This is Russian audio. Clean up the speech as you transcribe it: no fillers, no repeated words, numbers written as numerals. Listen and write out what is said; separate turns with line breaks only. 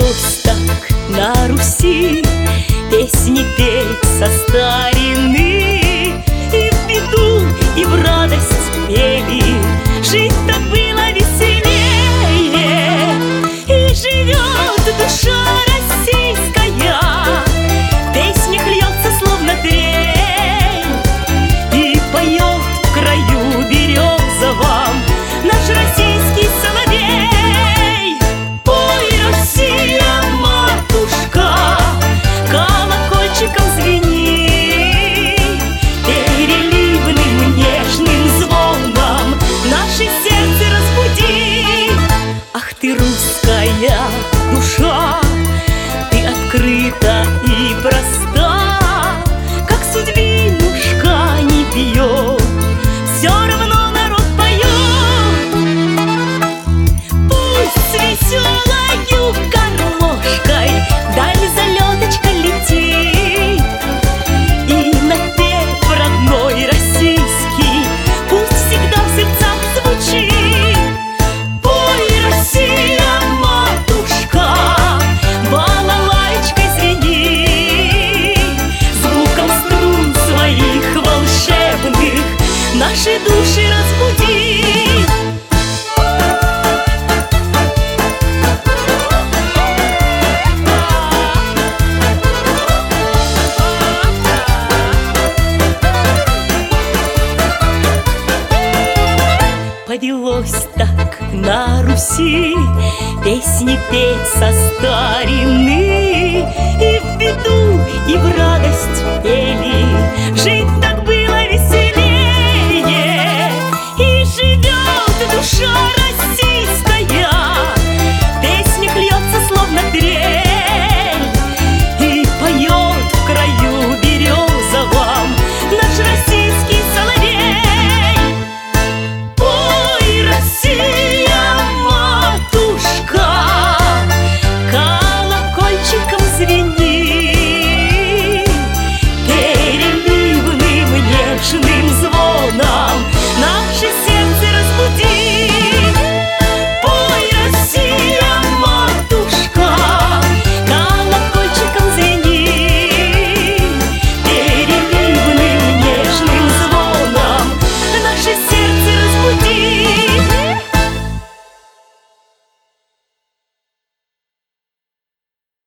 Повелось так на Руси песни петь со старины, и в беду, и в радость пели, жить-то было веселее. И живет душа российская, в песнях льется словно трель, и поет в краю березовом наш российский соловей. Пой, Россия, матушка, колокольчиком звени, переливным нежным звоном наше сердце разбуди. Ах ты, русская душа, ты открыта и проста, как судьбинушка не пьет, все равно народ поет. Пусть с веселою горлошкой вдаль залеточка летит, и напев родной российский пусть всегда в сердцах звучит. Пой, Россия, матушка, балалайчкой звени, звуком струн своих волшебных наши души разбуди. Повелось так на Руси песни петь со старины, и в беду, и в радость петь.